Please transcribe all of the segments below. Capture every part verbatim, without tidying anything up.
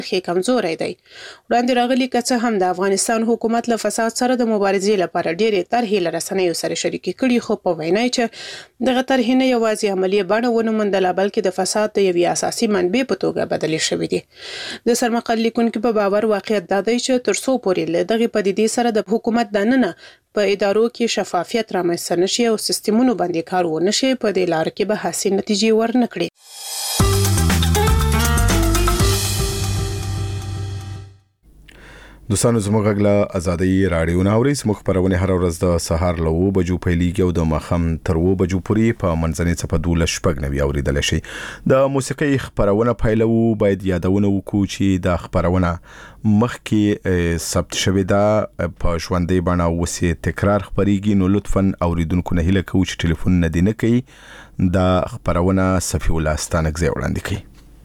خې کمزوري دی. وړاندې راغلي که څه هم د افغانستان حکومت له فساد سره د مبارزې لپاره ډېرې طرحې له رسنیو سره شریکې کړي، خو په وینا چې دغه طرحې نه یوازې عملي بڼه ونه موندله بلکې د فساد د یوې اساسي منبع په توګه بدلې شوې دي. د سرمقال لیکونکي په باور واقعیت دا دی چې تر څو پورې له دغې پدیدې سره د حکومت دننه په ادارو کې شفافیت رامنځته نشي او سیستمونو باندې کار ونه شي، په دې لار کې به حسین نتیجې ورنه کړي. دوستانو زموږ غږ له ازادۍ راډیو نه اورئ. زموږ خپرونه هر ورځ د سهار له اوه بجو پیلېږي او د ماښام تر اوه بجو پورې په منځنۍ څپه دولس شپږ نوي اورېدلی شي. د موسیقۍ خپرونه پیلوو. باید یادونه وکړو چې دا خپرونه مخکې ثبت شوې ده، په ژوندۍ بڼه اوس یې تکرار خپرېږي، نو لطفاً اورېدونکو نه هیله کوو چې ټلیفون نه دې نه کوي. دا خپرونه صفي الله ستانکزی وړاندې کوي.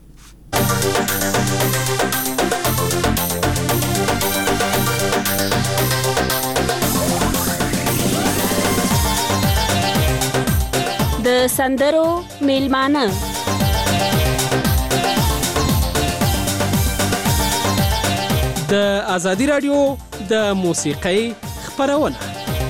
د سندرو میلمانه د ازادي رادیو د موسیقۍ خپرونه.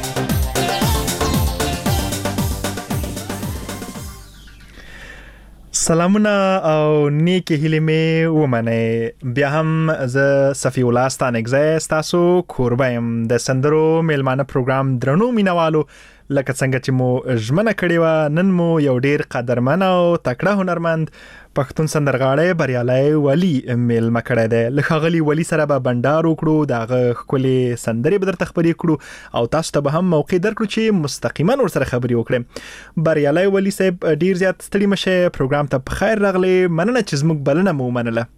سلامونه او نیکی هیله می ومنه. بیا هم ز صفی الله ستانکزی ستاسو کوربه يم. د سندرو میلمانه پروګرام درنو مینوالو، لکه څنګه چې مو ژمنه کړې و، نن مو یو ډیر قدرمن او تکړه هنرمند پښتون سندرغاړی بریالي ولی میلمه کړی دی. له ښاغلي ولی سره به بنډار وکړو، دغه ښکلې سندرې به درته خبرې کړو او تاسو ته به هم موقع درکړو چې مستقیما ورسره خبرې وکړئ. بریالي ولی صاحب ډیر زیات ستړي مشه، پروګرام ته په خیر راغلی. مننه چې زموږ بلنه مو ومنله.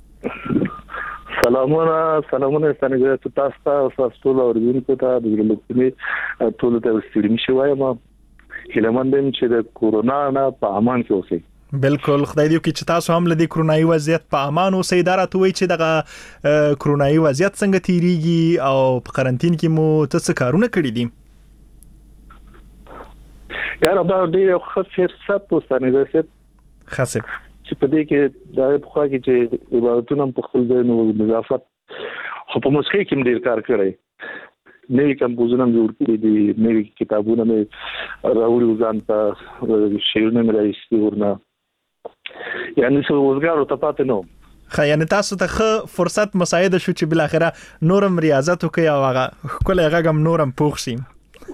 سلامونه سلامونه ستنګه تاسو ته او تاسو ټول اوریدونکو ته د ګلوکمي ټول ته ستړي مشه وایم. هیله مندم چې د کورونا نه په امان کې اوسئ. بالکل، خدای دې وکړي چې تاسو هم له دې کرونایي وضعیت په امان اوسئ. دا راته وایي چې دغه کرونایي وضعیت څنګه تیریږي او په قرنټین کې مو څه کارونه کړي دي؟ یاره دا ډېر ښه فرصت وستنه ده خاصه چې په دې کې دا په خوا کې چې عبادتونه په خپل ځای نو نظافت خو په موسیقۍ کې ډېر کار کړی. نوې کمپوزونه جوړ کړي دي، نوې کتابونه مې راوړي ځان ته، شعرونه مې راایستي ورنه، یعنې څه روزګار ورته پاتې نه و. خا یعنې تاسو ته ښه فرصت مساعده شو چې بالاخره نورم ریاضت وکړئ او هغه ښکلی غږ هم نورم پوخ شي.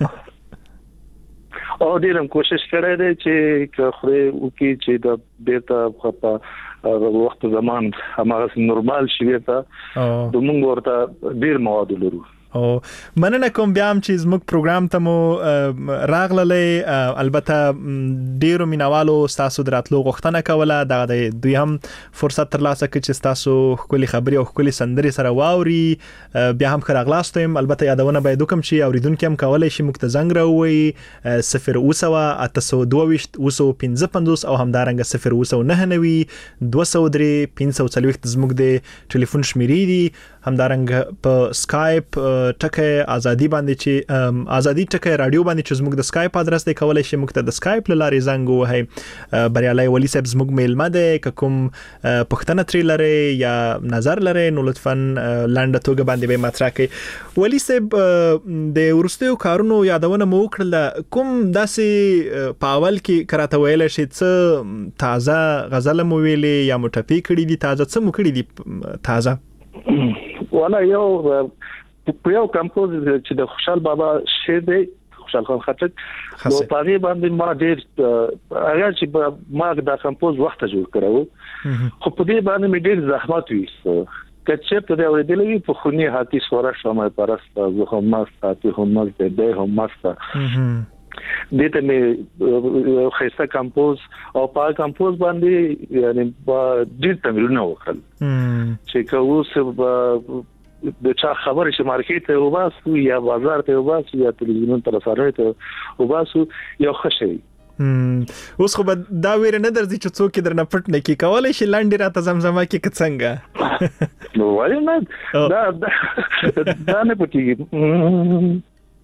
او ډېر هم کوشش کړی دی چې که خدای وکړي چې د بیرته په وخت زمان هماغسې نورمال شي، بیرته د موږ ورته ډېر مواد لرو. او مننه کوم بیا هم چې زموږ پروګرام ته مو راغللې. البته ډیرو مینوالو ستاسو دراتلو غوښتنه کوله، دا د دوی هم فرصت ترلاسه کړي چې ستاسو ښکلې خبرې او ښکلې سندرې سره واوري. بیا هم ښه راغلاست یم. البته یادونه باید وکړم چې اوریدونکي هم کولی شي موږ ته زنګ راووایي صفر اوه سوه اته سوه دوه ویشت اوه سوه پنځه پنځوس او همدارنګه صفر اوه سوه نهه نوي دوه سوه درې پنځه سوه څلوېښت زموږ د ټلیفون شمیرې دي. همدارنګه په سکایپ ټکی ازادي باندې چې ازادي ټکی رادیو باندې چې زموږ د سکایپ ادرس دی، کولای شي موږ ته د سکایپ له لارې زنګ ووهئ. بریالي ولی صاحب زموږ میلمه دی. که کوم پوښتنه ترې لرئ یا نظر لرئ نو لطفاً لنډه توګه باندې به مطرح کړئ. ولی صاحب د وروستیو کارونو یادونه مو وکړله، کوم داسې په اول کې که راته ویلی شئ څه تازه غزله مو ویلې یا مو ټپې کړي دي، تازه څه مو کړي دي تازه؟ والا یو په یو کمپوز چې د خوشحال بابا شعر دی، خوشحال خان خټک، نو په هغې باندې ما ډېر هغه چې ما دا کمپوز وخت جوړ کړی، خو په دې باندې مې ډېر زحمت ویست. که چېرته دې اورېدلی وي په خوني هاتي سوره شمه پرسته، زه هم مست هاتي هم مست دی، دی هم مسته، دې ته مې ښایسته کمپوز او په کمپوز باندې یعنې ډېر تمرینونه وکړل چې که اوس د چا خبرې چې مارکیټ ته وباسو یا بازار ته وباسو یا تلویزیون ته رسنیو ته وباسو یو ښه شی. اوس خو به دا ویره نه درځي چې څوک درنه پټ نه کړي، کولی شي لاندې راته زمزمه کړي که څنګه؟ نو ولې نه، دا دا نه پټېږي.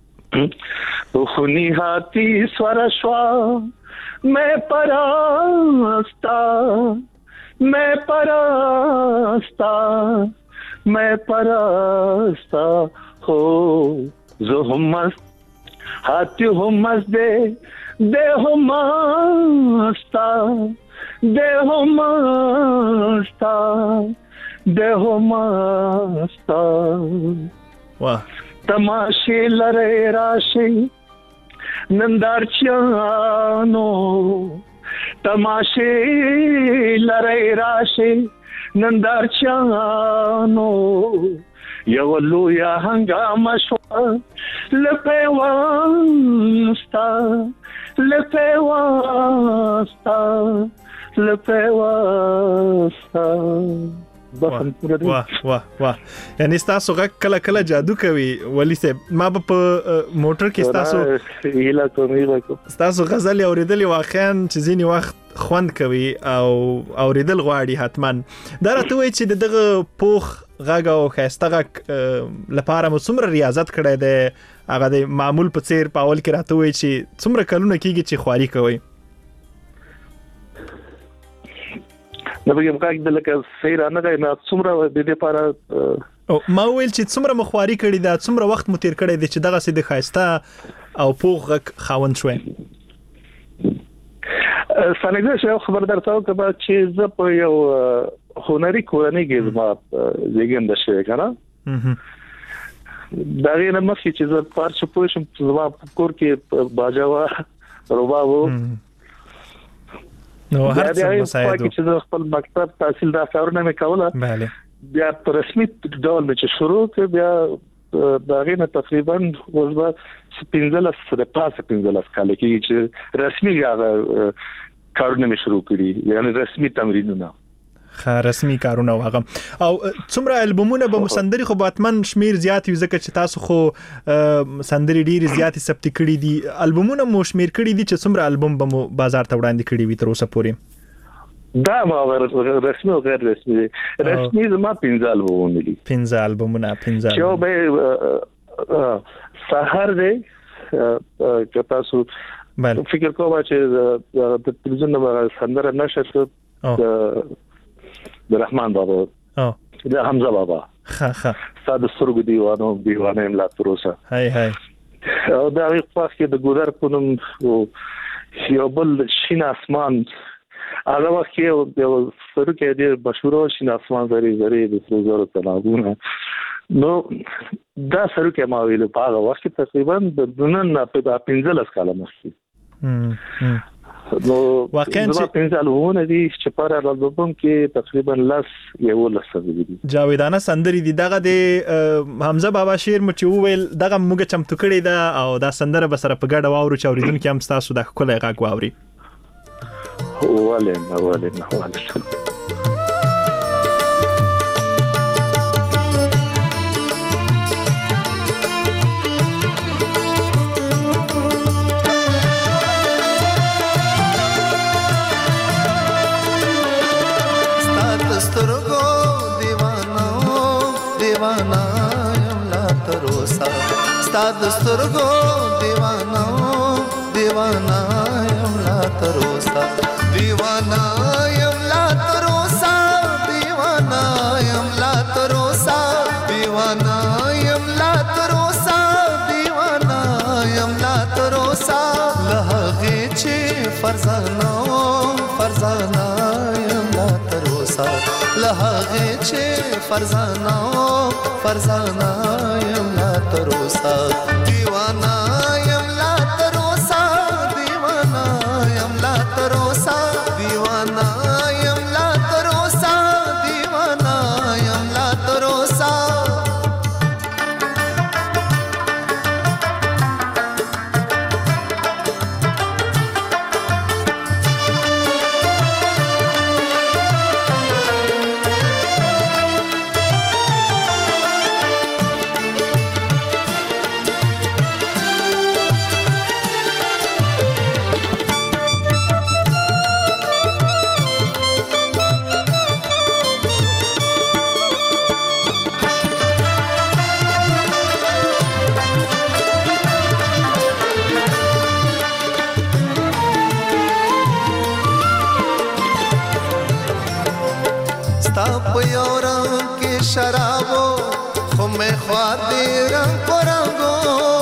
خونی هاتی سوار شوا میں پراستا मैं परस्ता मैं परस्ता हो जो मस्त हाथी हो मस्त दे दे हो मस्ता दे हो मस्ता दे हो मस्ता वाह तमाशे लरे राशे नंदारच्यानो तमाशे लरे राशे नंदारच्यानो यवलुया हंगामा शवा लपेवास्ता लपेवास्ता लपेवास्ता वाह वाह वाह یعنی تاسو غږ کله کله جادو کوي ولی صاحب ما په موټر کې تاسو هیله کوم هیله کوم تاسو غزل اوریدل واقعا چې ځینی وخت خوند کوي او اوریدل غواړي حتما دا راته وایي چې دغه پوخ غږ او خسته غږ لپاره مو څومره ریاضت کړی دی هغه د معمول په څیر پاول کې راته وایي چې څومره کلونه کیږي چې خواري کوي نو بګم کاږي د لکه سیر نه غي نه څومره د دې لپاره او ما ویل چې څومره مخواري کړی دا څومره وخت مو تیر کړی دی چې دغه سید خاسته او پوغ خاوند شوي سنګه شو خبر درته کوم چې زه په یو هنري کورنۍ کې ما زیګند شوی کنه دا غیر مخکې چې زه پارچ پوښم زما کور کې باجوا ربابو نو هر څه مساعدو چې خپل مکتب تحصیل دا کارونه مې کوله bale بیا په رسمي ډول مې چې شروع کړ بیا دا غینه تقریبا وځه سپینځلس د پاسه پینځلس کال کې چې رسمي کارونه مې شروع کړی یعنی رسمي تمرینونه خا رسمي کارونه واغه او څومره البومونه به مسندري خو باتمن شمیر زیات یو ځکه چې تاسو خو سندري ډيري زیات ثبت کړي دي البومونه مو شمیر کړي دي چې څومره البوم به مو بازار ته وړاندې کړي وي تر اوسه پورې دا ما رسمي او غیر رسمي رسمي زما پنځه البومونه دي پنځه البومونه پنځه چې به سحر دی چې تاسو فکر کوم چې د تلویزیون نه سندره نشر د رحمان بابا او د حمزه بابا ها ها ساده سرګ دیوانو دیوانه املا تروسه هاي هاي او دا یو پاس کې د ګودر پونم یو بل شین اسمان هغه وخت کې یو سرګ دی مشهور شین اسمان زری زری د سروزر تناغونه نو دا سرګ ما ویل په هغه وخت تقریبا د دنن په پنځلس کاله مخکې نو واقعا چې پنځه البومونه دي چې پر البوم کې تقریبا لاس یو لس دي جاویدانه سندري دي دغه د حمزه بابا شعر مچ ویل دغه موږ چمتو کړی دا او دا سندره به سره په ګډه واورو چې اوریدونکو هم تاسو د خپل غږ واوري ولې نه ولې نه ولې دسترګو دیوانا دیوانا یم لا تروسا دیوانا یم لا تروسا دیوانا یم لا تروسا دیوانا یم لا تروسا دیوانا یم لا تروسا لهغه چې فرزانو فرزانا یم لا تروسا لهغه چې فرزانو فرزانا یم لا تروسا دیوانا یم لا تروسا دیوانا یم لا تروسا دیوانا یم لا تروسا دیوانا یم لا تروسا شرابو خو مې خوار دی رنگ پرنګو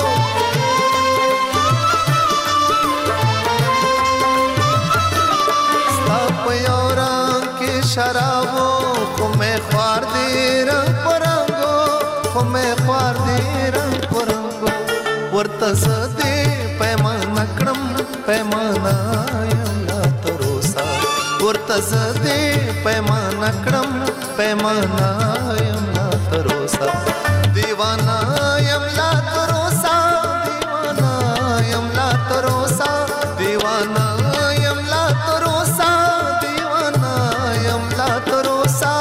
ستا په یو رنگ کې شرابو خو مې خوار دی رنگ پرنګو خو مې خوار دی رنگ پرنګو ورته زه دې پیمانه کړم پیمانه یم لا تر اوسه ورته زه دې پیمانه کړم پیمانه یم لا تر اوسه دیوانه یم لا تر اوسه دیوانه یم لا تر اوسه دیوانه یم لا تر اوسه دیوانه یم لا تر اوسه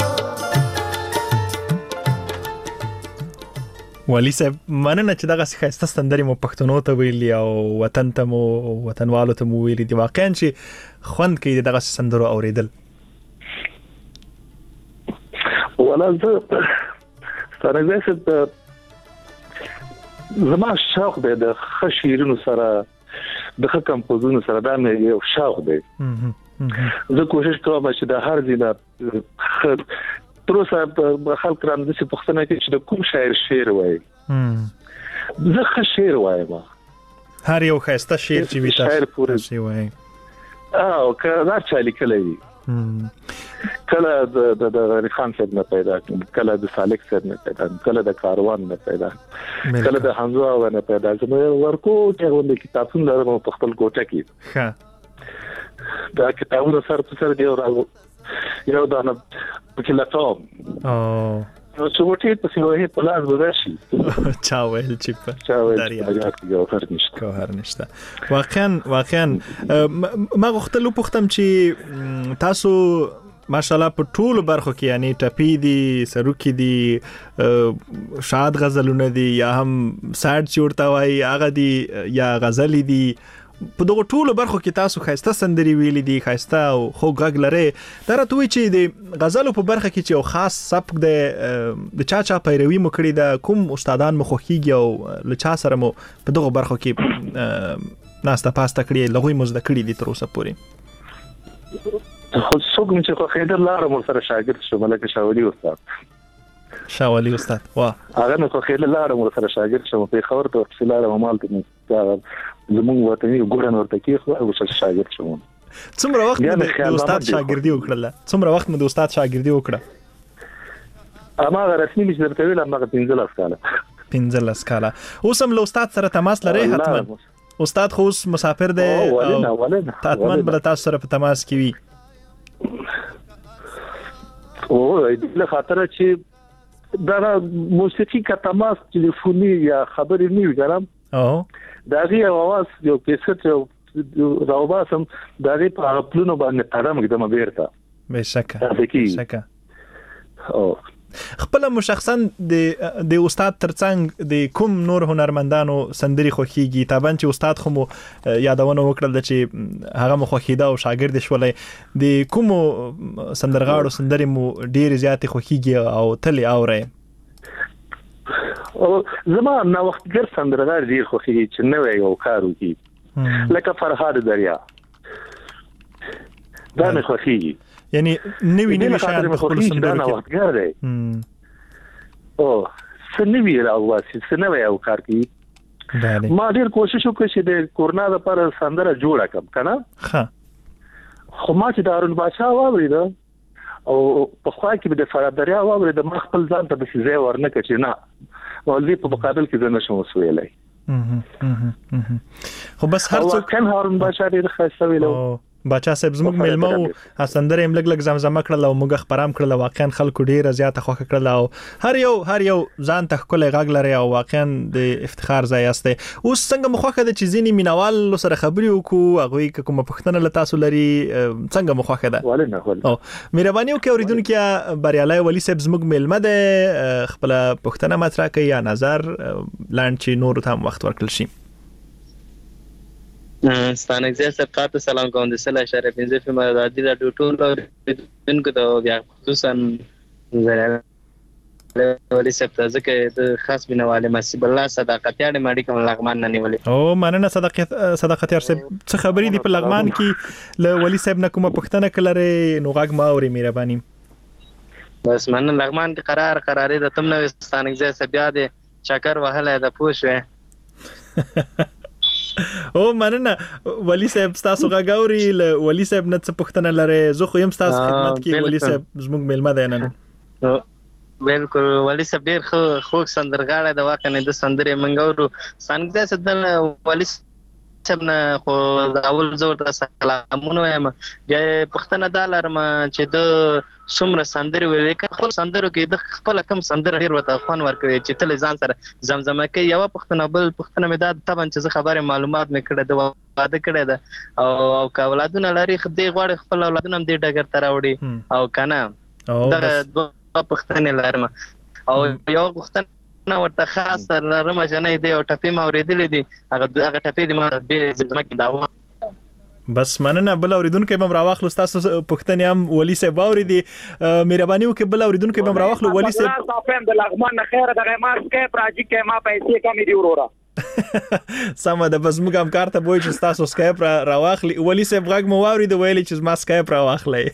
والي صاحب مننه چې دغه ښایسته سندرې مو پښتنو ته ویلي او وطن ته مو وطنوالو ته مو ویلي دي واقعا چې خوند کوي دغه سندرو اوریدل ولا زه ستاره زه زما شوق دی د ښه شعرونو سره د ښه کمپوزونو سره دا مې یو شوق دی زه کوشش کوم چې د هر ځای تر اوسه خلک رام د څه پښتنه کې چې د کوم شاعر شعر وایي زه ښه شعر وایم هر یو ښایسته شعر چې وي شاعر پورې شي وایي او کله چا لیکلی وي کله د د غری خان صاحب نه پیدا کله د سالک صاحب نه پیدا کله د کاروان نه پیدا کله د حمزه نه پیدا زموږ ورکو چې ولې کتابونه درمو په خپل کوټه کې ها دا کتابونه سره په سره دی راغو یو دا نه په لټوم او نو څه وټی په سیمه په لاس وداشي چا ویل چې په چا ویل چې جوهر نشته جوهر نشته واقعا واقعا ما غوښتل پوښتم چې تاسو ماشاءالله په ټولو برخو کې یعنی ټپی دي سروکی دي شاد غزلونه دي یا هم ساډ چورتا وای هغه دي یا غزل دي په دغه ټولو برخو کې تاسو ښایسته سندري ویلي دي ښایسته او خو غږ لري دا راته چې د غزلو په برخه کې چې یو خاص سبک د د چا چا پیروي مو کړی دا کوم استادان مو خوښیږي او له چا سره مو په دغه برخو کې ناسته پاسته کړی لغوي مو زده کړی دي تر اوسه پورې خو څوک چې خو خیدر لاره مر سره شاګرد شو ملک شاولی استاد شاولی استاد وا هغه نو خو خیدر لاره مر سره شاګرد شو په خبر ته خلاره مال ته زموږ وطني ګورن ورته کې خو او شاګرد شو څومره وخت د استاد شاګردي وکړه څومره وخت مو د استاد شاګردي وکړه اما رسمي مش درته ویل ما پنځلس کاله پنځلس کاله اوس هم له استاد سره تماس لري حتما استاد خو مسافر دی او تاتمن بل تاسو سره په تماس کې وي او د خاطر چې دا موسیقي کا تماس ټلیفوني یا خبرې نه وګرام او دا غي اواز یو کیسټ یو راوباسم دا غي په خپلونو باندې تړم کېدم بیرته بشکه بشکه او خپل مشخصا د د استاد ترڅنګ د کوم نور هنرمندانو سندري خوخيږي تابان چې استاد خو مو یادونه وکړل چې هغه مو خوخیدا او شاګرد شولې د کوم سندرغاړو سندري مو ډیر زیات خوخيږي او تلې اوري او زما نو وختګر سندرغاړ ډیر خوخيږي چې نو یو کار وکي لکه فرهاد دریا دا نه خوخيږي یعنی نوی نوی شان په خپل سندرو کې او سنوي راواسي سنوي او کار کوي ما ډیر کوشش وکړ چې د کورونا لپاره سندره جوړه کړم کنه ها خو ما چې دارون بادشاہ واورید او په خوا کې د فرهاد دریا واورید ما خپل ځان ته د ځای ورنه کړ چې نه ولې په مقابل کې زنه شو وسویلای خو بس هر څوک کله هارون بادشاہ ډیر خاصه ویلو باچا صاحب زموږ ملمو اسندره هم لګ لګ زمزمه کړل او موږ خبرام کړل واقعا خلکو ډیره زیاته خوښ کړل او هر یو هر یو ځان ته کولای غږ لري او واقعا د افتخار ځای است اوس څنګه مخوخه د چیزینی مینوال سره خبري وکړو هغه کوم پښتنه ل تاسو لري څنګه مخوخه ده ولنه او مهرباني وکړئ اوریدونکو بریالای ولی صاحب زموږ ملمه ده خپل پښتنه مطرح کوي یا نظر لاند چې نور ته وخت ورکړل شي ستانک زیات سرکاتو سلام کوم د سلا اشاره پنځه فیم ازادي راډیو ټول دونکو ته بیا خصوصا ولې سپتا ځکه د خاص بنواله مسیب الله صداقتیار ماډي کوم لغمان نه نیولې او مننه صداقت صداقتیار صاحب څه خبرې دی په لغمان کې ل ولی صاحب نه کومه پښتنه کلره نو غږ ما اوري مهرباني بس من لغمان کې قرار قرارې د تم نو ستانګزه سبیا د چکر وهله د پوښوي او مننه ولی صاحب تاسو غاوري ولی صاحب نه څه پښتنه لري زه خو يم تاسو خدمت کې ولی صاحب زموږ ملما دی نن بالکل ولی صاحب ډیر خو خو سندرغاړی د واقع نه د سندرې منګورو څنګه سدل ولی صاحب نه خو اول زور ته سلامونه وایم د پښتنه دالر ما چې د څومره سندرې ویل کې خپل سندرو کې د خپل کم سندر ډیر وته خوان ورکوي چې تل ځان سره زمزمه کوي یو پښتنه بل پښتنه مې دا طبعا چې خبره معلومات مې کړه د واده کړه ده او او اولادونه لري خدای غواړي خپل اولادونه هم دې ډګر ته راوړي او کنه دا پښتنه لرم او یو پښتنه نو ورته خاص لرم چې نه دی او ټپې ما اوریدلې دي هغه هغه ټپې دي ما به زمزمه کې داوا بس مننه بل اوریدونکو بم راواخلو تاسو پښتنې هم ولی صاحب اوریدي مهرباني وکړئ بل اوریدونکو بم راواخلو ولی صاحب تاسو هم د لغمان نه خیر د غمار کې پراجی کې ما پیسې کمې دی ورورا سم ده بس موږ هم کارته وای چې تاسو سکایپ را راواخلي ولی صاحب غږ مو اورید ویلې چې ما سکایپ راواخلې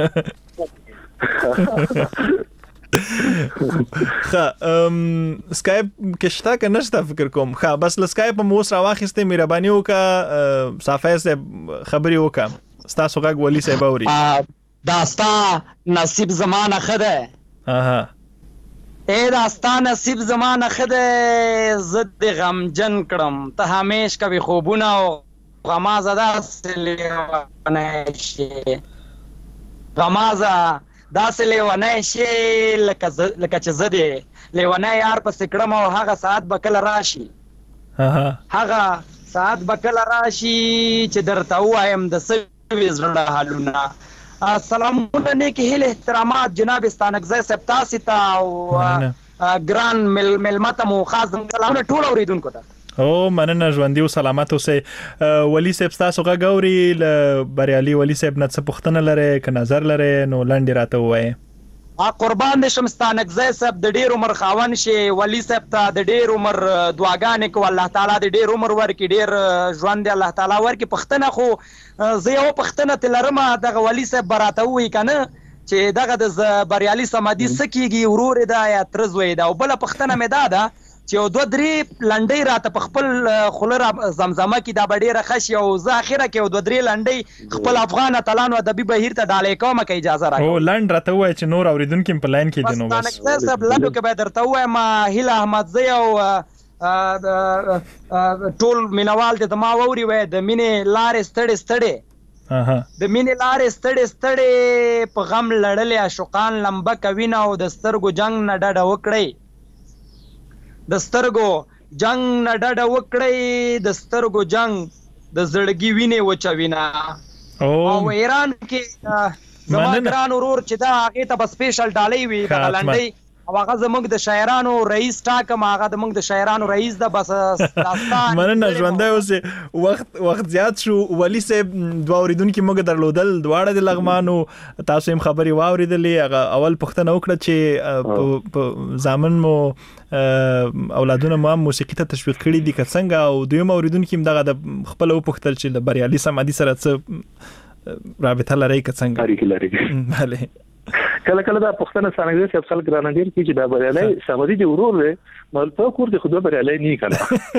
خا ام سکایپ کښتا کنه نشته فکر کوم خا بس ل سکایپ مو سره واخسته مهرباني وکا صافه سے خبري وکا تاسو غږ ولی صاحب اوري داستا نصیب زمانه خده اها اے داستا نصیب زمانه خده زد غم جن کړم ته همیش کوي خوبونه او غمازه داسلې ونشي غمازه داسې لیونای شي لکه لکه چې زده لیونای یار په سکړم او هغه ساعت به کله راشي هغه ساعت به کله راشي چې درته وایم د سوي زړه حالونه السلام علیکم هله احترامات جناب استانکزی صاحب تاسو ته او ګران مل ملمت مو خاص سلام ټول اوریدونکو ته او مننه ژوندۍ او سلامت اوسئ ولی صاحب تاسو غاوري بریالي ولی صاحب نه څه پوښتنه لري ک نظر لري نو لاندې راته وایي ا قربان دې شمستانکزی صاحب د ډیر عمر خاون شي ولی صاحب ته د ډیر عمر دعاګانې کو الله تعالی د ډیر عمر ورکړي ډیر ژوند الله تعالی ورکړي پښتنه خو زه یو پښتنه تلرمه د ولی صاحب براته وای کنه چې دغه د بریالي سمادي سکیږي ورور دا یا ترزوي دا او بل پښتنه مې دا ده چې دوه درې لنډۍ راته په خپل خلر زمزمه کې دا ډېره خشي او زه اخره کې دوه درې لنډۍ خپل افغان اتلانو ادبي بهیر ته ډالې کوم کې اجازه راکړه او لنډ راته وای چې نور اوریدونکو په لاین کې دي نو بس صاحب لنډو کې به درته وای ما هیله احمدزی او ټول مینوال ته ما ووري وای د مینې لارې ستړې ستړې اها د مینې لارې ستړې ستړې په غم لړلې عاشقان لمبه کوي او د سترګو جنگ نه ډډه وکړي د سترګو جنگ نه ډډه وکړي د سترګو جنگ د زړګي وینې وچوينا او ایران کې زما ګران ورور چې دا هغه ته بس سپیشل ډالۍ وي د لنډۍ او هغه زموږ د شاعرانو رئیس ټاکم هغه د موږ د شاعرانو رئیس د بس داستان مننه ژوندۍ اوسه وخت وخت زیات شو ولی صاحب دوه اوریدونکو موږ درلودل دواړه د لغمانو تاسو هم خبري واوریدلې هغه اول پښتنه وکړه چې ځامن مو اولادونه مو موسیقي ته تشویق کړي دي که څنګه او دویم اوریدونکو هم دغه د خپل وپختل چې د بریالي سمادي سره څه رابطه لري که څنګه اړیکې لري bale کله کله دا پښتنه څنګه چې خپل ګرانډیر کې چې دا بریالي سمادي دی ورور دی نو په کور کې خو بریالي نه کړه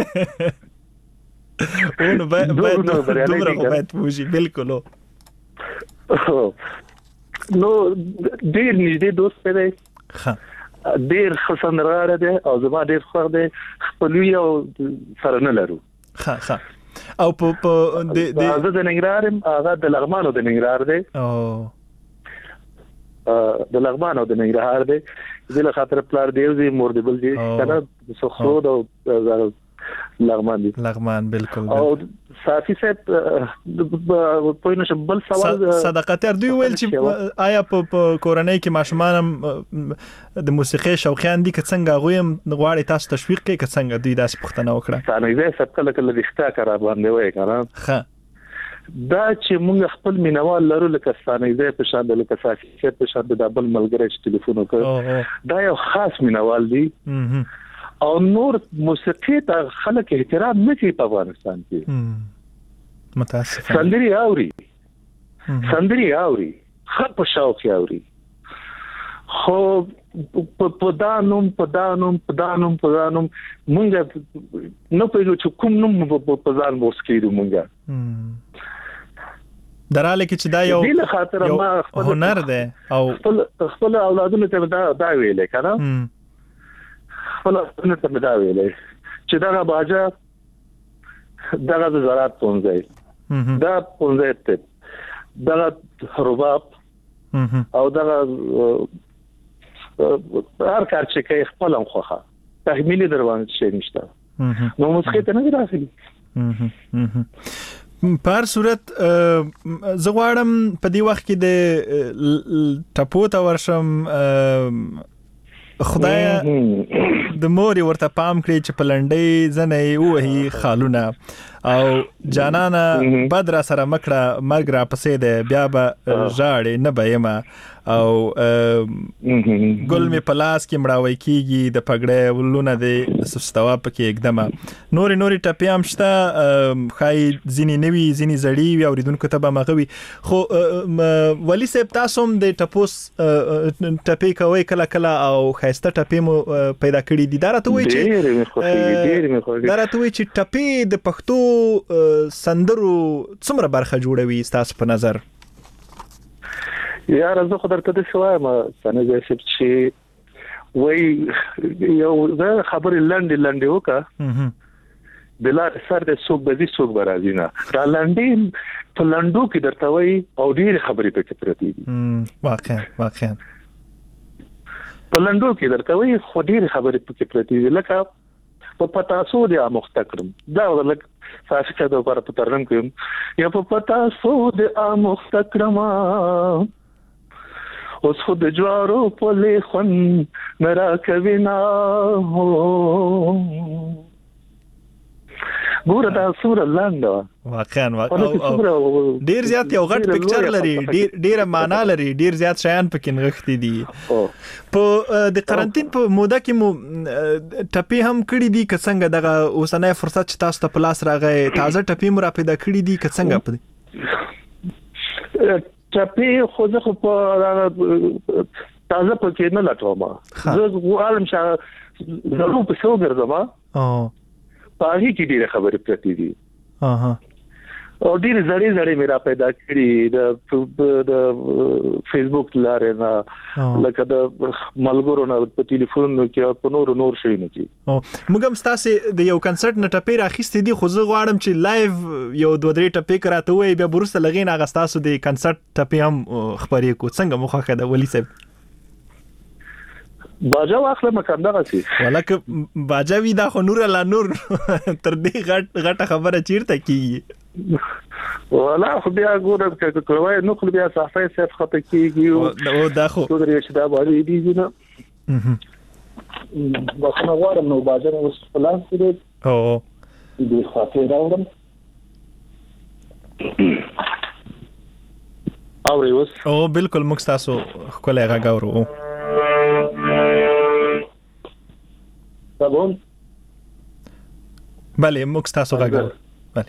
او نو باید دومره باید پوجي بالکل نو ډیر نږدې دوست دی ها ډیر خسنراره دی او زما ډیر خو دی خپلوي او سره نه لرو ها ها او په په د د د ننګرهار هغه د لغمان او د ننګرهار دی او د لغمان او د ننګرهار دی د له خاطر پلار دی زی مور دی بل دی کنه سخرود او لغمان دی لغمان بالکل او صافي صاحب په نشه بل سوال صدقات دوی ویل چې آیا په کورنۍ کې ماشومان د موسیقي شوقیان دي که څنګه غویم غواړي تاسو تشویق کوي که څنګه دوی داس پښتنه وکړه څنګه زه کله کله د ښتا کار باندې وای کنه ها دا چې موږ خپل مینوال لرو لکه ستانګزه په شان د لکه صافي په شان د بل ملګری چې ټلیفون وکړ دا یو خاص مینوال دی او نور موسیقي ته خلک احترام نه کوي په افغانستان کې متاسفه سندري اوري سندري اوري خپ شوق اوري خو په دانوم په دانوم په دانوم په دانوم مونږ نو په چې کوم نوم په ځان وسکیدو مونږ دراله کې چې دا یو یو هنر دی او خپل خپل اولادونو ته دا دا ویلې کنه خپل اولادونو ته دا ویلې چې دا باجا دا د زراعت پونځي دا پونځي ته دا رباب او دا هر کار چې کوي خپل هم خوخه تحمیل دروان شي نشته نو موسیقي ته نه راځي په هر صورت زغواړم په دې وخت کې د ټپو ته ورشم خدای د مور ورته پام کړی چې په لنډۍ زنې وهي خالونه او جانانا بدر سره مکړه مرګ را پسې ده بیا به ژاړې نه به یم او ګل می پلاس کې مړاوي کیږي د پګړې ولونه د سستوا پکې एकदम نوري نوري ټپې هم شته خای ځینی نوي ځینی زړی وي اوریدونکو ته به مغوي خو ولی صاحب تاسو هم د ټپوس ټپې کوي کله کله او خاصه ټپې مو پیدا کړې دي دا راته وایي چې دا راته وایي چې ټپې د پښتو سندرو څومره برخه جوړوي تاسو په نظر یاره زه خو درته د شوایم څنګه چې وای یو زه خبرې لنډې لنډې وکړه بلا سر د سوق بزي سوق برازي نه دا لنډې په لنډو کې درته وای او ډېر خبرې پکې پرتې دي واقعا واقعا په لنډو کې درته وای خو ډېر خبرې پکې پرتې دي لکه په پتاسو دی امختکرم دا ولک فاسکه د پر پترن کوم یا په پتاسو دی امختکرم اوس خود جوارو په لخن مرا کوینا ګوره دا سور لاندو واقعا ډیر زیات یو غټ پکچر لري ډیر ډیره معنا لري ډیر زیات شیان پکې نغښتي دي په د قرنټین په موده کې مو ټپی هم کړی دي که څنګه دغه اوسنۍ فرصت چې تاسو ته پلاس راغی تازه ټپی مو را پیدا کړی دي که څنګه په ټپی خو زه په تازه پکې نه لټوم زه عالم چې زه په څو ګرځم او پاهي کې ډیره خبرې پرتې دي اها او ډیره زړې زړې میرا پیدا کړې د د فیسبوک لارې نه لکه د ملګرو نه په ټلیفون کې په نور نور شي نه کی او موږ هم تاسو د یو کنسرت نه ټپې راخېستې دي خو زه غواړم چې لایو یو دوه درې ټپې کراته وي بیا برسته لغین هغه تاسو د کنسرت ټپې هم خبرې کو څنګه مخه ده ولی صاحب باجا واخله مکان دغه سي ولکه باجا وی دا خو نور لا نور تر دې غټ غټه خبره چیرته کیږي ولا خو بیا ګورم چې کوی نو خو بیا صحفه صاحب خطه کیږي او دا خو څو درې چې دا باندې دي نه بخنه غواړم نو باجا اوس پلان کړی او دې خاطر راوړم او ریوس او بالکل موږ تاسو خپل هغه غاورو Sabon. Vale, موږ تاسو غاګو. Vale.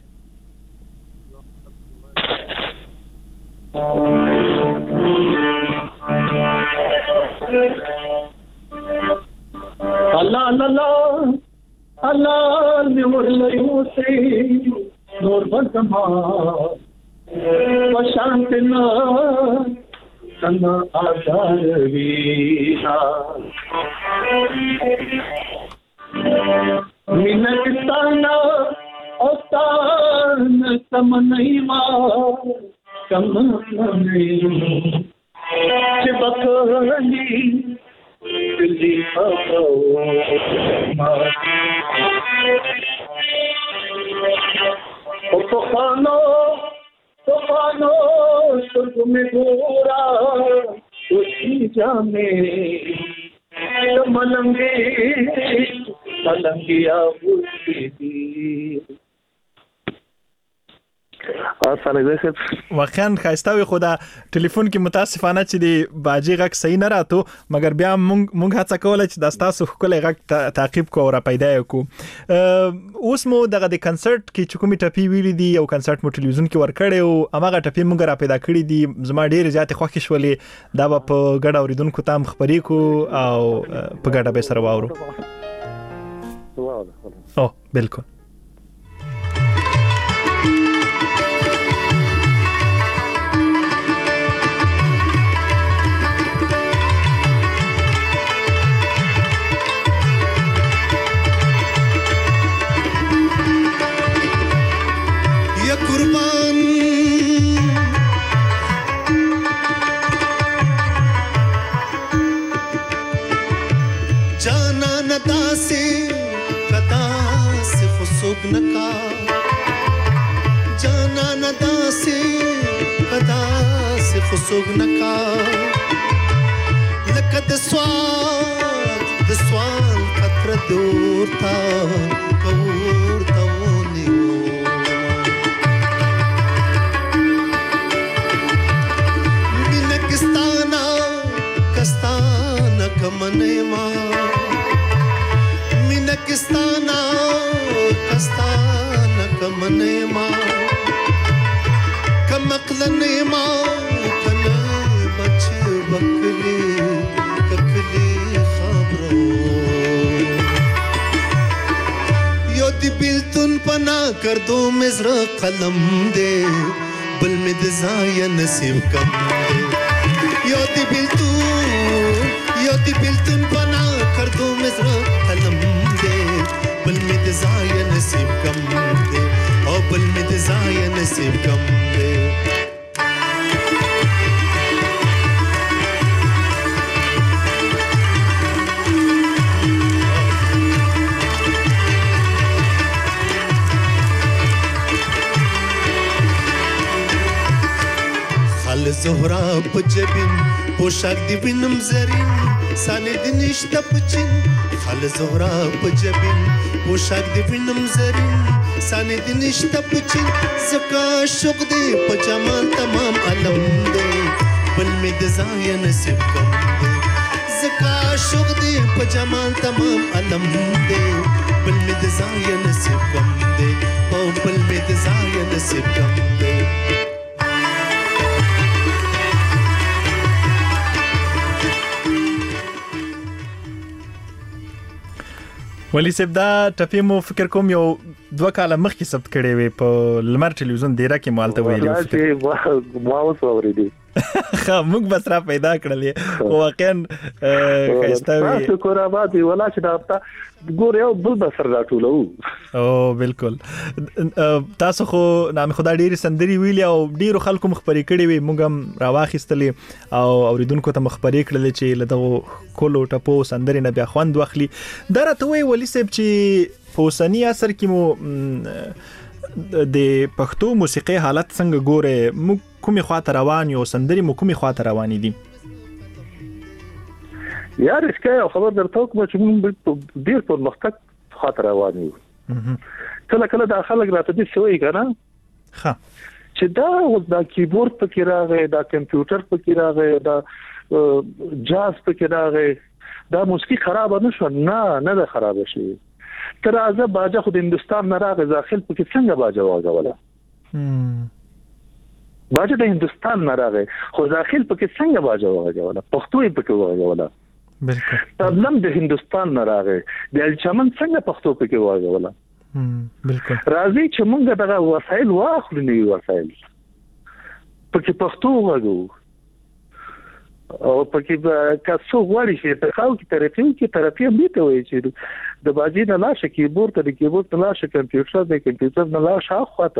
Allah Allah Allah ne ورلې وسې نور بسما وشانتنا څنګه آزاد وینا मिनटताना औतान समनैमा समनैमा चिपकली दिल्ली खबो ओ तूफानो तूफानो सुर्ग में गोरा उसी जामे मलंगे मलंगिया اسانه واقعا خاستاوي خدا ټلیفون کې متاسفانه چې دی باجی غک صحیح نه راتو مګر بیا مونږ مونږ هڅه کوله چې د تاسو خپل غک تعقیب کو را پیدا کو. اوس مو دغه د کنسرت کې چې کومې ټپی ویلې دي او کنسرت مو ټلویزیون کې ورکړې او هغه ټپی مونږ را پیدا کړې دي زما ډېر زیات خوښ شولې دا په ګډ اوریدونکو تام خبرې کو او په ګډه به سره واورو. او بالکل नका जाना नदा से कदा से खुसुग नका लकत स्वाद द स्वाल खतर दूर था कौर तवनी मिनकिस्ताना कस्ताना कमने मा मिनकिस्ताना कस्ताना कमने मा कमकलने मा कने बच बकली ककली खबरो यो दी बिल्तुन पना कर दो मिज़र कलम दे बल में दज़ाया नसीब कम दे यो दी बिल्तुन यो दी बिल्तुन पना कर दो मिज़र कलम दे बल में दज़ाया नसीब कम दे ओ बल में दज़ाया नसीब कम दे खाल ज़ोहरा पजबिन पोशाक दी बिनम ज़रीन साने दिन इश्तपचिन खाल ज़ोहरा पजबिन पोशाक दी बिनम ज़रीन साने दिन इश्तपचिन ज़का शुक दे पजामा तमाम अलम दे बल में दज़ाया नसीब कम दे ज़का शुक दे पजामा तमाम अलम दे बल में दज़ाया नसीब कम दे ओ बल में दज़ाया नसीब कम दे ولی صاحب دا ټپی مو فکر کوم یو دوه کاله مخکې ثبت کړی وي په لمر ټلویزیون دیره کې مالته ویلو چې ما اوس اورېدی خا موږ بس را پیدا کړلې واقعا خسته وي شکر آباد ولا چې دا ګور یو بل بسر راټولو او بالکل تاسو خو نام خدای ډېری سندري ویلي او ډېرو خلکو مخبري کړي وي موږ هم راواخیستلې او اوریدونکو ته مخبري کړل چې لدغه کولو ټپو سندري نه بیا خوند واخلي دا راته وی ولي صاحب چې په اوسنی عصر کې مو د پښتو موسیقي حالت څنګه ګوره مو کومه خواته روان یو سندري مو کومه خواته روانې دي یار اسکه خبر درته کوم چې موږ ډیر په مختلف خاطر روان یو کله کله د خلک راته دي شوی کنه ها چې دا د کیبورډ په کې راغی دا کمپیوټر په کې راغی دا جاز په کې راغی دا موسیقي خراب نه شو نه نه خراب شي تر ازه باجه خو د هندستان نه راغی داخل په کې څنګه باجه واغوله باجه د هندستان نه راغی خو داخل په کې څنګه باجه واغوله پښتو یې په کې واغوله بالکل پرلم د هندستان نه راغی د الچمن څنګه پښتو په کې واغوله بالکل راځي چې موږ دغه وسایل واخلو نه وسایل په کې پښتو واغو او په کې کاسو غواړي چې په خاو کې طریقې کې طرفي به ته وایي چې د باجی نه لاشه کیبورډ ته د کیبورډ نه لاشه کمپیوټر د کمپیوټر نه لاشه اخواته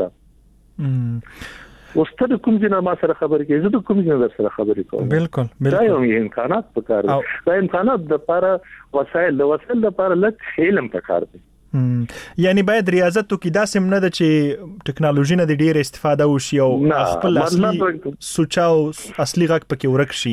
وستر کوم ځای ما سره خبرې کوي زه د کوم ځای سره خبرې کوم بالکل بالکل دا یو امکانات پکار دي دا امکانات د لپاره وسایل د وسایل لپاره لږ علم پکار دي یعنی باید ریاضت تو کې داسې نه ده چې ټکنالوژي نه ډېر استفاده وشي او خپل اصلي سوچاو اصلي غږ پکې ورک شي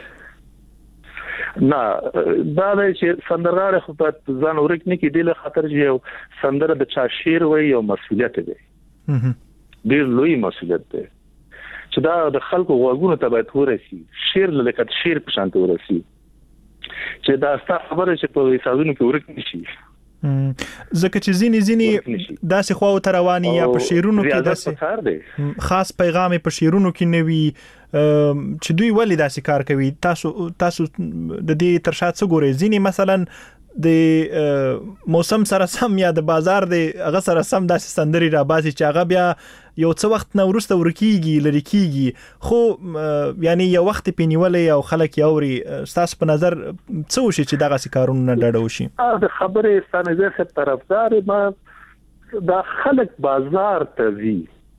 نه دا چې سندرغاړي خو په ځان ورک نه کې دی له خاطر چې یو سندره د چا شعر وي او مسؤلیت دی ډیر لوی مسؤلیت دی چې دا د خلکو غوږونو ته باید ورسي شیر لکه شیر په شان ورسي چې دا ستاسو خبره چې په حسابونو کې ورک نشي ځکه چې ځینی ځینی داسې خو او رواني یا په شیرونو کې داسې خاص پیغام په شیرونو کې نوي چې دوی ولې داسې کار کوي تاسو تاسو د دې تر شاته ګورئ ځینی مثلا د موسم سره سم یا د بازار د هغه سره سم داسې سندري را باسي چې هغه بیا یو څه وخت نو ورسته ورکیږي لری کیږي خو یعنی یو وخت پینیولې او خلک یوري تاسو په نظر څه وشي چې دغه کارونه نه ډډه وشي دا خبره ستانه زه طرفدار ما دا خلک بازار ته وی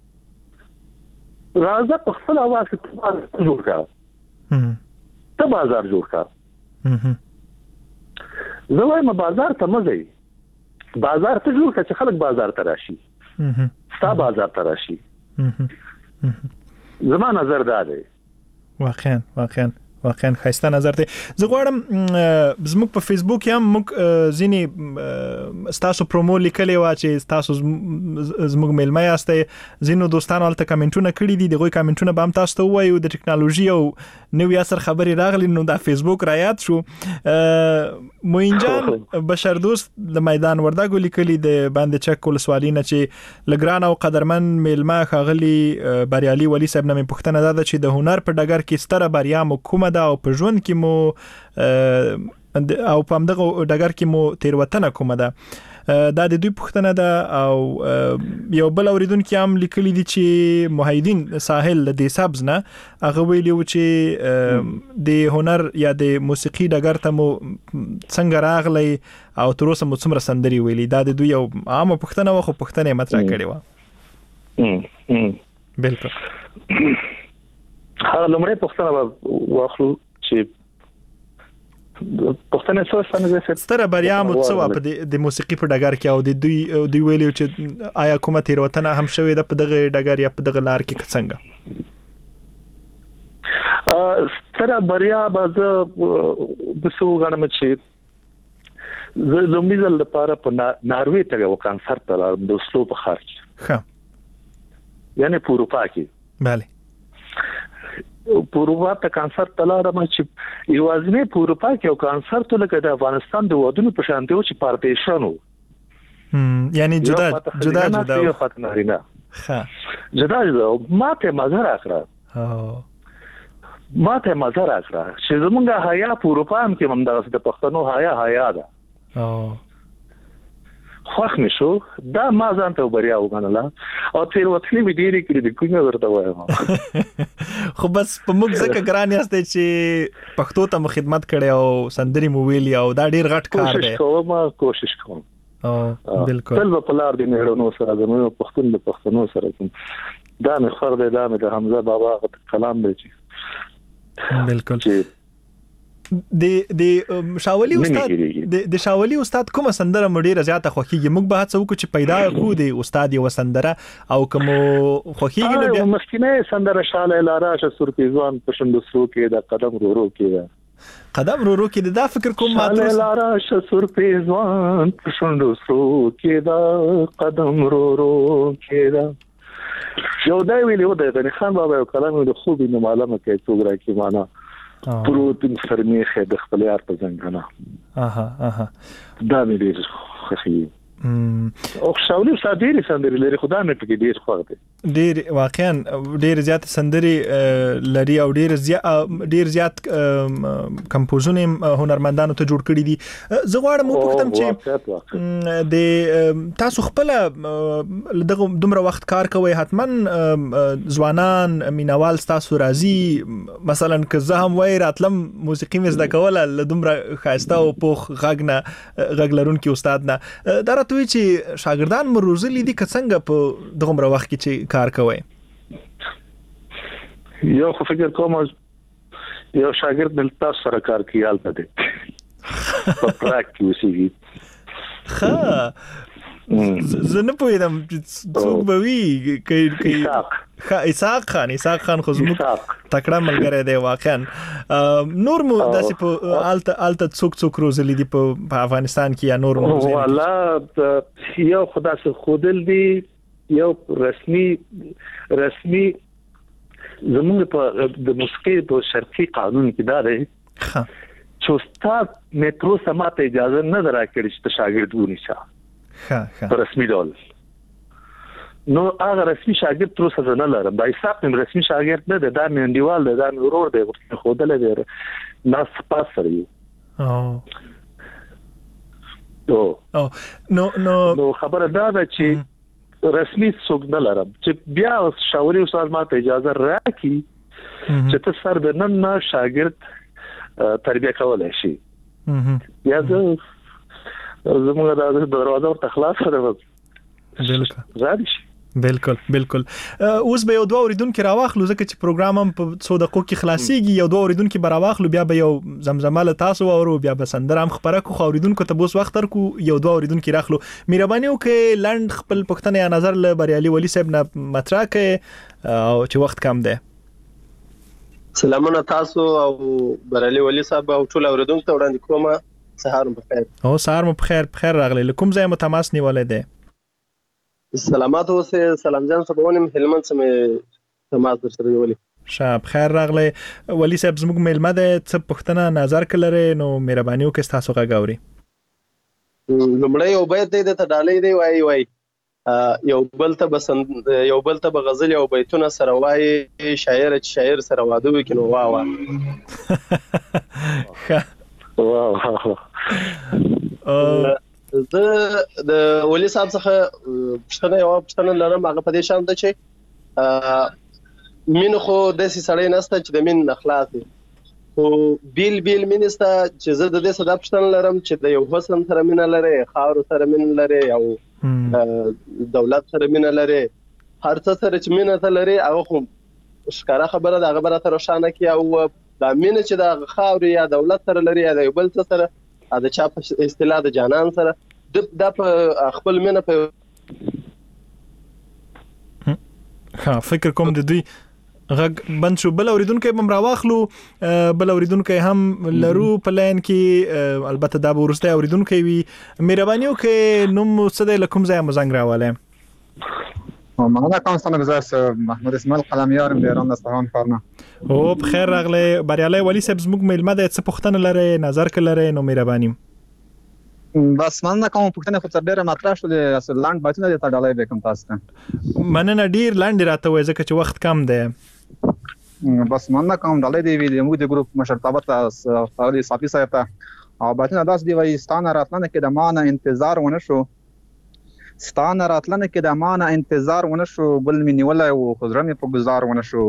راځه په خپل اواز کې جوړ کا ته بازار جوړ کا زه وایم بازار ته مزي بازار ته جوړ کړه چې خلک بازار ته راشي ستا بازار ته راشي زما نظر دا دی واقعا واقعا واقعا خاصه نظر دی زه غواړم زموږ په فیسبوک هم موږ ځینی تاسو پرومو لیکلې وا چې تاسو زموږ میلمه یاستئ ځینو دوستانو الته کمنټونه کړی دي دغه کمنټونه به هم تاسو ته وایو د ټکنالوژي او نوې اثر خبري راغلی نو دا فیسبوک را یاد شو موینجان بشر دوست د میدان وردګو لیکلي د باندې چک ولسوالینه چې لګران او قدرمن میلمه خاغلی بریالي ولی صاحب نه پښتنه ده چې د هنر په ډګر کې ستره بریا مو کومه ده او په ژوند کې مو او په همدغه ډګر کې مو تیروتنه کومه ده دا د دوی پښتنه ده او یو بل اوریدونکو هم لیکلي دي چې موحدین ساحل د دې سبز نه هغه ویلي و چې د هنر یا د موسیقي ډګر ته مو څنګه راغلی او تر اوسه مو څومره سندري ویلي دا د دوی یو عامه پښتنه و خو پښتنه مطرح کړي و بالکل هغه لمړی پښتنه واخلو چې پښتنه څو څنګه ستره بریا مو څو په د موسیقي په ډګر کې او د دوی دوی ویلو چې آیا کومه تیروتنه هم شوې ده په دغه ډګر یا په دغه لار کې څنګه ستره بریا به زه د څو غنم چې زه لومړی ځل لپاره په ناروې ته یو کانسرت ته لاړم د اسلو په ښار کې ښه یعنی په اروپا کې بله په اروپا ته کانسرت ته لاړم چې یوازې په اروپا کې یو کانسرت لکه د افغانستان د ودونو په شان دی چې پارټیشن وو یعنی جدا جدا جدا یو ختنارینا ښه جدا جدا ماته مزه راکړه ماته مزه راکړه چې زمونږه حیا په اروپا هم کې همدغه د پښتنو حیا حیا ده او خوښ نشو دا ما ځان ته بریا وګڼله او تیر وختي مې ډېری کړې د کومه ورته وایم خو بس په موږ ځکه ګران یاست چې پښتو ته خدمت کړي او سندري مو ویلي او دا ډېر غټ کار دی کوشش کوم کوشش کوم او بالکل تل په لار دی نه نو سره زموږ پښتون د پښتنو سره کوم دا مې خور دی دا مې د حمزه بابا کلام دی چې بالکل د د شاولی استاد د شاولی استاد کومه سندره مډیره زیاته خوخیږي موږ به هڅه وکړو چې پیدا کو دی استاد یو سندره او کوم خوخیږي نو بیا مسکینه سندره شاله لاره ش سورپیزوان په شندو سرو کې دا قدم رو رو کې قدم رو رو کې دا فکر کوم ما شاله لاره ش سورپیزوان په شندو سرو کې دا قدم رو رو کې دا یو دا ویلو د غنی خان بابا یو کلام د خوبي نو معلومه کوي څوګرا کې معنا پروتین فرمیخه د خپل یار په څنګه نه اها اها دا مې ډیر خوښي او شاولي صادري سندري لري خدای مې پکې ډیر خوښ دي ډیر واقعا ډیر زیات سندري لري او ډیر زیات ډیر زیات کمپوزونه هنرمندانو ته جوړ کړي دي زه غواړم وپوښتم چې د تاسو خپل دغه دومره وخت کار کوي حتمن ځوانان مینوال تاسو راځي مثلا که زه هم وای راتلم موسیقي مې زده کوله ل دومره خاصه او پوخ غاګنه غاګلرون کې استاد نه دا راته چې شاګردان مو روزلي دي که څنګه په دغه وخت کې چې کار کوي یو خو فکر کوم یو شاګرد د تاسو سره کار کوي حالت دی په پراکټیس وی ښه زه نه پوهیدم څوک به وي کوي اسحاق خان اسحاق خان خو زموږ تکړه ملګری دی واقعا نور مو داسې په الته الته څوک څوک روزلي دي په افغانستان کې یا نور مو والله یو خدای سره خودل دي یو رسمي رسمي زموږ په د موسیقي په شرقي قانون کې دا دی چې استاد مترو سماته اجازه نه درکړي چې شاګرد ونیسه ها ها په رسمي ډول. نو هغه رسمي شاګرد تر اوسه نه لرم. دا حساب مې رسمي شاګرد نه دی، دا مې انډیوال دی، دا مې ورور دی، ورته خودل دی ناس پاس سره یو. او او نو نو نو خبره دا ده چې رسمي څوک نه لرم چې بیا شاوري استاد ماته اجازه راکړي چې ته سر د نن نه شاګرد تربیه کولای شي. یا زه زموږ د دروازه ورته خلاص کړم. بالکل راځي بالکل بالکل. اوس به یو دوه اوریدونکو راواخلو ځکه چې پروګرام هم په څو دقیقو کې خلاصيږي. یو دوه اوریدونکو به راواخلو، بیا به یو زمزمه له تاسو اورو، بیا به سندره هم خبره کو. خو اوریدونکو ته بوس وخت تر کو یو دوه اوریدونکو راخلو. مهرباني وکړئ لند خپل پښتنه یا نظر له بریالي ولی صاحب نه مطرح کړئ او چې وخت کم دی. سلامونه تاسو او بریالي ولی صاحب او ټول اوریدونکو ته وړاندې کوم. سهار مو بخیر. او سهار مو بخیر. بخیر راغلی. کوم ځای مو تماس نیولې ده؟ سلامات اوسه. سلام جان صبحونم هلمند سمې تماس در سره ویلي. شاب خیر راغلی. ولی صاحب زموږ میلمه ده، څه پښتنه نظر کړلره نو مهرباني وکړئ تاسو غاوري. لمړی یو بیت دی ته ډالې دی وای وای یو بل ته بسند یو بل ته بغزل او بیتونه سره وای شاعر چې شاعر سره واده وکړو وا وا. واه زه د ولی صاحب څخه پښتنه یو پښتنه لرم. هغه په دې شان ده چې مين خو د سې سړی نسته چې د مين اخلاص دي، خو بیل بیل مینسته چې زه د دې صدا پښتنه لرم چې د یو حسن سره مين لري، خاور سره مين لري، او دولت سره مين لري، هر څه سره چې مين ته لري. هغه خو ښکارا خبره ده، هغه بره تر شانه کې او د مين چې د خاور یا دولت سره لري یا د بل څه سره دا چا په اصطلاح د جانان سره د په خپل مینه په ها فکر کوم د دوی غږ بند شو. بل اوریدونکو هم راواخلو، بل اوریدونکو هم لرو په لاین کې. البته دا به ورسته اوریدونکو وي. مهرباني وکړئ نوم څه دی، لکه کوم ځای مو زنګ راواله؟ مننه کوم ستاسو گزارش محمود اسماعیل قلمیار د ایران اصفهان ښارنه. او بخیر راغلی. بریالي ولی صاحب زموږ میلمه دی، څه پوښتنه لري، نظر کړئ نو مهرباني. بس مننه کوم پوښتنه خو تر ډیره مطرح شولې، اصل لاند باتونه د تړلای به کوم تاسو ته. مننه ډیر لاند راته وای ځکه چې وخت کم دی. بس مننه کوم ډلې دی ویل موږ د ګروپ مشرتابه ته خالي صافي صاحب ته او باتونه داس دی وای ستانه راتلنه کې د مانه انتظار ونه شو، ستانه راتلنه کې د مانه انتظار ونه شو، بل مې نیولای او خضره مې په گزار ونه شو.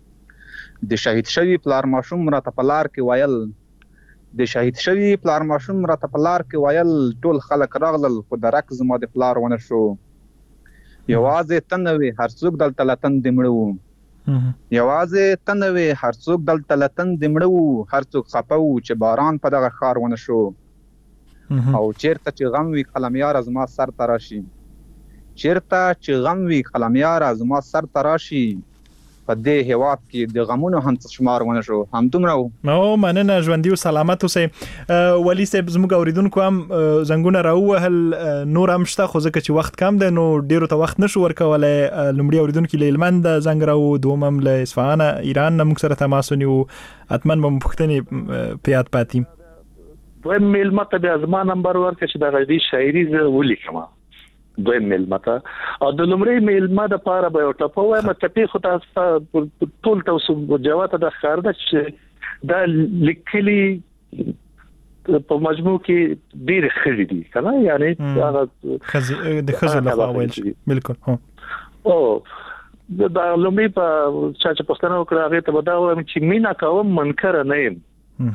د شهید شوی پلار ماشوم را تپلار کې وایل، د شهید شوی پلار ماشوم را تپلار کې وایل، ټول خلک راغلل خو درک زما د پلار ونه شو. یوازې تنوي هر څوک دلته لتن دمړو، یوازې تنوي هر څوک دلته لتن دمړو، هر څوک خپو چې باران په دغه ښار ونه شو. او چیرته چې غم وی قلمیار از ما سر تراشي، چیرته چې غم وی قلمیار از ما سر تراشي، په دې هواد کې د غمونو هم شمار ونه شو. هم دومره نو مننه ژوندۍ او سلامت اوسئ. ولی صاحب زموږ اوریدونکو هم زنګونه راوهل، نور هم شته خو ځکه چې وخت کم دی نو ډیرو ته وخت نشو ورکولای. لومړی اوریدونکو له هلمند زنګ راو، دوم هم له اصفهان ایران نه موږ سره تماس ونیو. اتمن به پوښتنې په یاد پاتې. دویم میلمه ته بیا زما نمبر ورکړه چې د غږدي شاعري زه ولیکم. دویم میلمه ته او د لومړی میلمه د پاره به یو ټپه وایم. ټپې خو تاسو ټول تاسو جواب ته ښکار ده چې دا لیکلي په مجموع کې ډېر خزي دي کنه، یعنی هغه خزي د خزو لخوا ویل شي. بالکل هو او دا لومړی په چا چې پښتنه وکړه هغه ته ودا وایم چې مینا کوم منکر نه یم،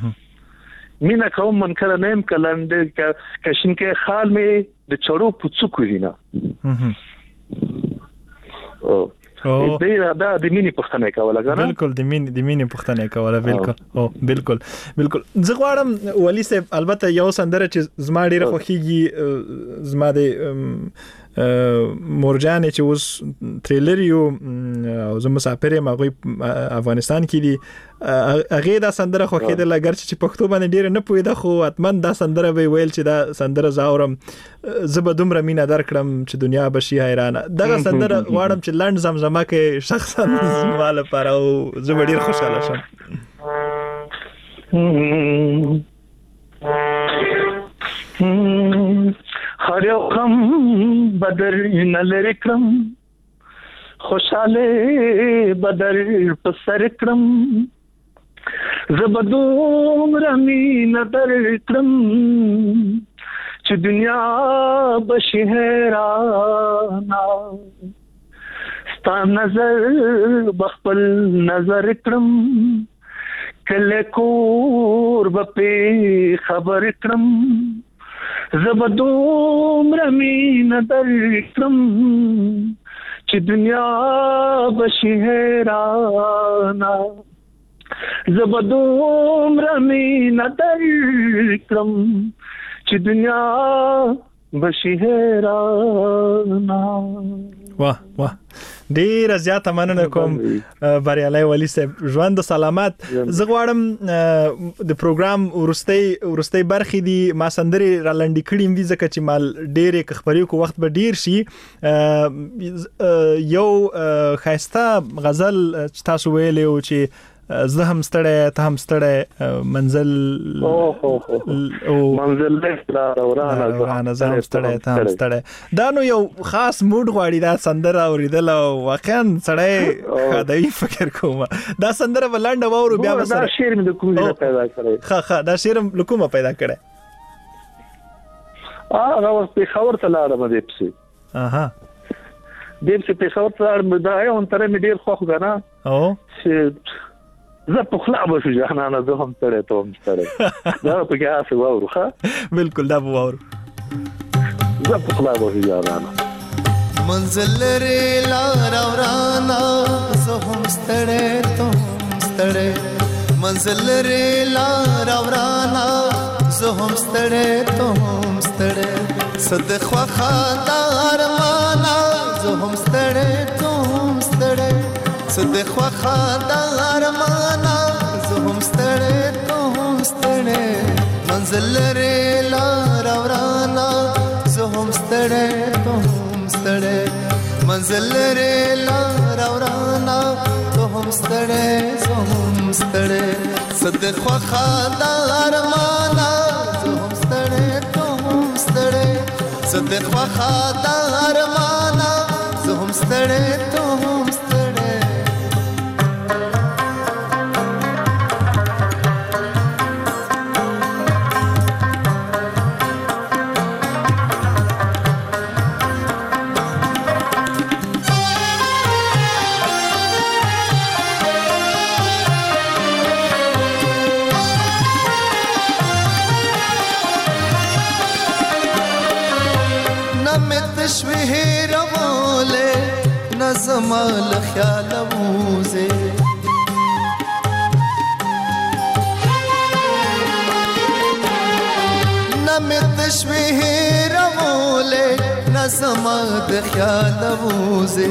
مینا کوم منکر نه یم، کلند کشین کې خال می د چړو پڅکو وینا. او دې دا د مینې پښتنه کوله کنه. بالکل د مینې د مینې پښتنه کوله. بالکل او بالکل بالکل. زه غواړم ولی صاحب البته یو سندره چې زما ډیره خوښیږي، زما د مورجان چې اوس تریلر یو او زه مسافر یم هغه افغانستان کې دي هغه دا سندره خو کېدل اگر چې پښتو باندې ډیر نه پوهیده خو اتمن دا سندره به ویل چې دا سندره زاورم زب دومره مینا درکړم چې دنیا بشي حیرانه دا سندره غواړم چې لند زمزمه کې شخصا مال پر او زه ډیر خوشاله شم هر یو غم بدر نه لری کړم خوشاله بدر په سر کړم زبدوم رمی نظر کړم چې دنیا بشي حیرانه ستا نظر بخپل نظر کړم کله کور به خبر کړم زبدوم رمی نظر کړم چې دنیا بشي حیرانه زبدوم رمی نظر کړم چې دنیا بشي حیرانه واه واه ډیر زیاته مننه کوم بریالي ولی صاحب ژوند سلامت زه غواړم د پروګرام ورستي ورستي برخې دي ما سندري را لنډی کړم وی ځکه چې مال ډېر خبرې کو وخت به ډیر شي یو خاصه غزل تاسو ویلو چې زه هم ستړی ته هم ستړی منزل او منزل لا ورانه ورانه زه هم ستړی ته هم ستړی دا نو یو خاص موډ غواړي دا سندره اوریدل او واقعا سړی خدای فکر کوم دا سندره ولنډ وورو بیا دا شعر مې د کومه پیدا کړی ها ها دا شعر له کومه پیدا کړی هغه وخت په خبر ته لاړم دې پسې اها دې پسې په خبر ته لاړم دا یو تر مې ډیر خوښ غنا او چې زه په خلا به شو جانانه زه هم ستړی ته هم ستړی دا په کې هسې واورو ښه بالکل دا به واورو زه په خلا به شو جانانه منزل لري لاره ورانه زه هم ستړی ته هم ستړی منزل لري لاره ورانه زه هم ستړی ته هم ستړی صد خوخه د ارمانه زه هم ستړی ته هم ستړی صد خوخه د ارمانه زه هم ستړی ته هم ستړی منزل لري لاره ورانه زه هم ستړی ته هم ستړی منزل لري لاره ورانه ته هم ستړی زه هم ستړی صد خوخه د ارمانه زه هم ستړی ته هم ستړی صد خوخه د ارمانه زه هم ستړی ته هم ستړی زمال خیال موزه نمی تشویه رموله نزماد خیال موزه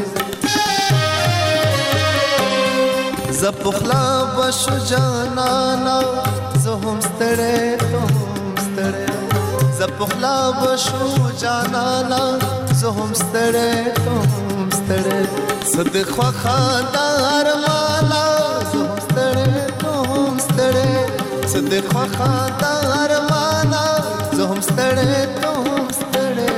زبخلا بشو جانانا زهم ستره تهم ستره زبخلا بشو جانانا زهم ستره تهم ستره صد خوخه د ارمانه زه هم ستړی ته هم ستړی صد خوخه د ارمانه زه هم ستړی ته هم ستړی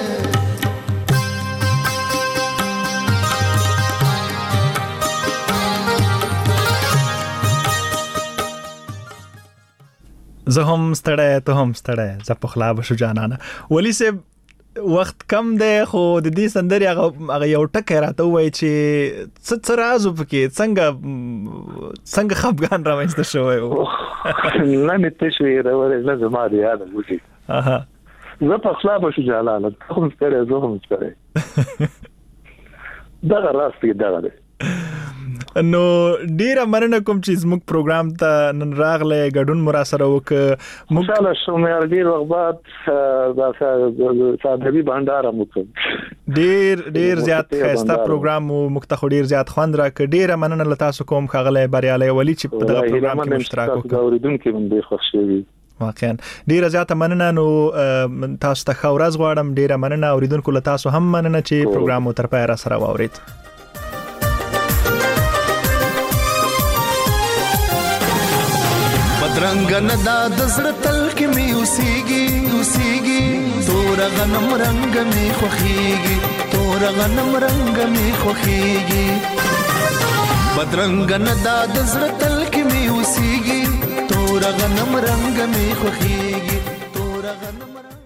زه هم ستړی ته هم ستړی زه په خلا بشو جانانه ولی صاحب وخت کم دی خو د دې سندري هغه یو ټکی راته وایي چې څه څه رازو پکې څنګه څنګه خفګان رامنځته شوی و نه مې تشوي راوړې نه زما دی یاد وږي اها زه په خلا به شو جلاله کوم ستړی زه هم ستړی دا راست دی دا دی نو ډیره مننه کوم چې زموږ پروګرام ته نن راغله غډون مرا سره وک ان شاء الله شومه ډیر وخت بعد دا سادهوی بندر مو ډیر ډیر زیات خسته پروګرام مو مختخ ډیر زیات خوند را ک ډیره مننه له تاسو کوم خغله بریالي ولی چې په دغه پروګرام کې مشترک وکړو اوریدونکو هم ډیر خوښ شوي واقعا ډیره زیاته مننه. نو تاسو ته ښه ورځ غواړم. ډیره مننه اوریدونکو له تاسو هم مننه چې پروګرام مو تر پای را سره واورید. بدرنګ نه دا د زړه تل کې می اوسېږي اوسېږي تور غنم رنگ می خوخيږي تور غنم رنگ می خوخيږي بدرنګ نه دا د زړه تل کې می اوسېږي تور غنم رنگ می خوخيږي